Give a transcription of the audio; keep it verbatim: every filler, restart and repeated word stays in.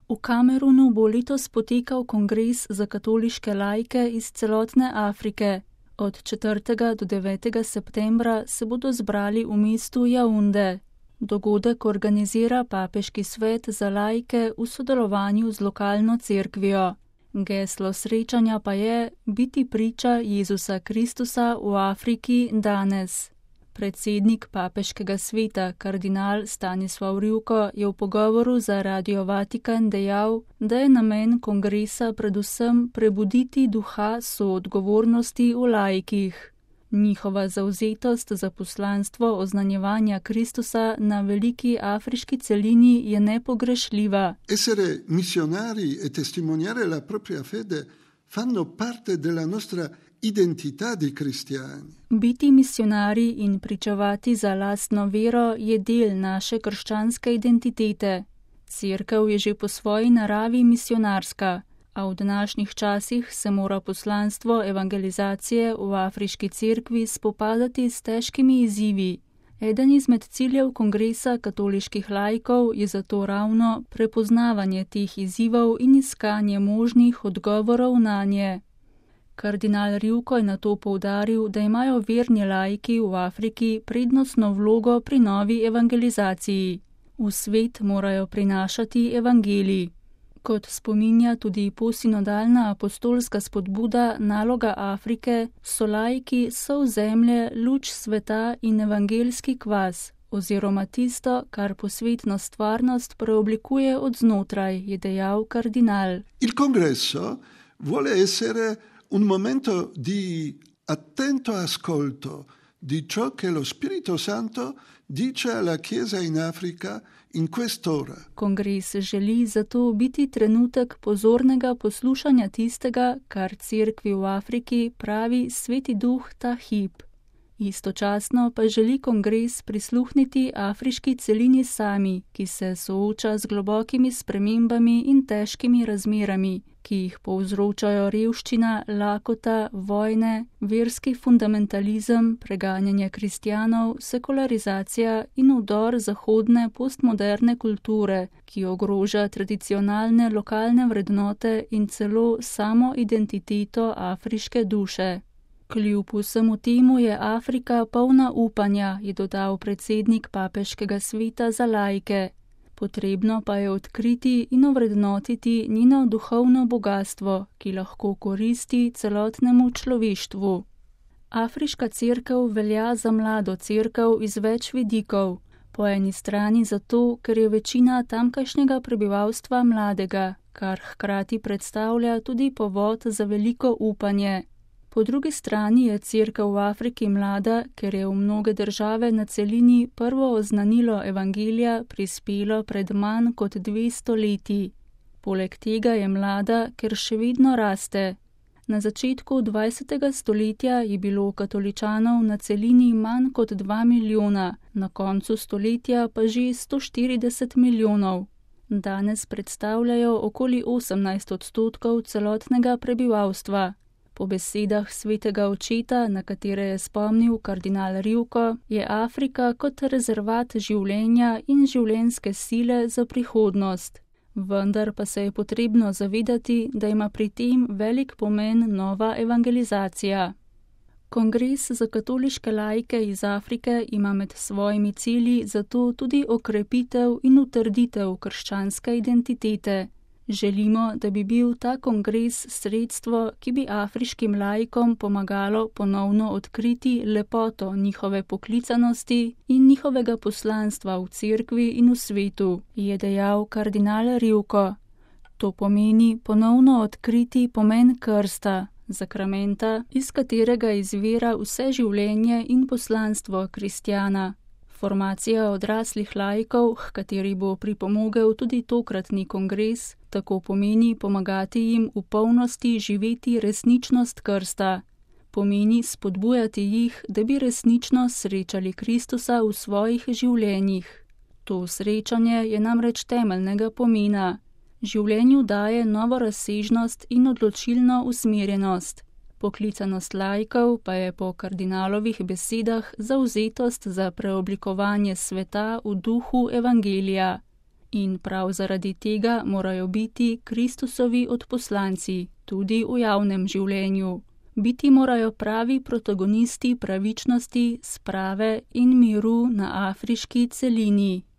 V Kamerunu bo letos potekal kongres za katoliške laike iz celotne Afrike. Od četrtega do devetega septembra se bodo zbrali v mestu Jaunde. Dogodek organizira Papeški svet za laike v sodelovanju z lokalno cerkvijo. Geslo srečanja pa je biti priča Jezusa Kristusa v Afriki danes. Predsednik Papeškega sveta, kardinal Stanislav Rivko, je v pogovoru za Radio Vatikan dejal, da je namen kongresa predvsem prebuditi duha soodgovornosti v laikih. Njihova zavzetost za poslanstvo oznanjevanja Kristusa na veliki afriški celini je nepogrešljiva. Essere missionari e testimoniare la propria fede fanno parte della nostra identità di cristiani. Biti misionari in pričevati za lastno vero je del naše krščanske identitete. Cerkev je že po svoji naravi misionarska, a v današnjih časih se mora poslanstvo evangelizacije v afriški cerkvi spopadati s težkimi izzivi. Eden izmed ciljev kongresa katoliških laikov je zato ravno prepoznavanje teh izzivov in iskanje možnih odgovorov nanje. Kardinal Rivko je nato poudaril, da imajo verni laiki v Afriki prednostno vlogo pri novi evangelizaciji. V svet morajo prinašati evangelij. Kot spominja tudi posinodalna apostolska spodbuda Naloga Afrike, so laiki sol zemlje, luč sveta in evangelski kvas, oziroma tisto, kar posvetno stvarnost preoblikuje od znotraj, je dejal kardinal. Il congresso vuole essere un momento di attento ascolto di ciò che lo Spirito Santo dice alla Chiesa in Africa in quest'ora. Kongres želi zato biti trenutek pozornega poslušanja tistega, kar cerkvi v Afriki pravi Sveti Duh ta hip. Istočasno pa želi kongres prisluhniti afriški celini sami, ki se sooča z globokimi spremembami in težkimi razmerami, ki jih povzročajo revščina, lakota, vojne, verski fundamentalizem, preganjanje kristjanov, sekularizacija in vdor zahodne postmoderne kulture, ki ogroža tradicionalne lokalne vrednote in celo samo identiteto afriške duše. Kljub vsemu temu je Afrika polna upanja, je dodal predsednik Papeškega sveta za laike. Potrebno pa je odkriti in ovrednotiti njeno duhovno bogastvo, ki lahko koristi celotnemu človeštvu. Afriška cerkev velja za mlado cerkev iz več vidikov. Po eni strani zato, ker je večina tamkajšnjega prebivalstva mladega, kar hkrati predstavlja tudi povod za veliko upanje. Po drugi strani je cerkev v Afriki mlada, ker je v mnoge države na celini prvo oznanilo evangelija prispelo pred manj kot dvesto leti. Poleg tega je mlada, ker še vedno raste. Na začetku dvajsetega stoletja je bilo katoličanov na celini manj kot dva milijona, na koncu stoletja pa že sto štirideset milijonov. Danes predstavljajo okoli osemnajst odstotkov celotnega prebivalstva. Po besedah svetega očeta, na katere je spomnil kardinal Rivko, je Afrika kot rezervat življenja in življenjske sile za prihodnost. Vendar pa se je potrebno zavedati, da ima pri tem velik pomen nova evangelizacija. Kongres za katoliške laike iz Afrike ima med svojimi cilji zato tudi okrepitev in utrditev krščanske identitete. Želimo, da bi bil ta kongres sredstvo, ki bi afriškim laikom pomagalo ponovno odkriti lepoto njihove poklicanosti in njihovega poslanstva v cerkvi in v svetu, je dejal kardinal Rivko. To pomeni ponovno odkriti pomen krsta, zakramenta, iz katerega izvira vse življenje in poslanstvo kristjana. Formacija odraslih laikov, h kateri bo pripomogel tudi tokratni kongres, tako pomeni pomagati jim v polnosti živeti resničnost krsta. Pomeni spodbujati jih, da bi resnično srečali Kristusa v svojih življenjih. To srečanje je namreč temeljnega pomena. Življenju daje novo razsežnost in odločilno usmerjenost. Poklicanost laikov pa je po kardinalovih besedah zavzetost za preoblikovanje sveta v duhu evangelija. In prav zaradi tega morajo biti Kristusovi odposlanci tudi v javnem življenju. Biti morajo pravi protagonisti pravičnosti, sprave in miru na afriški celini.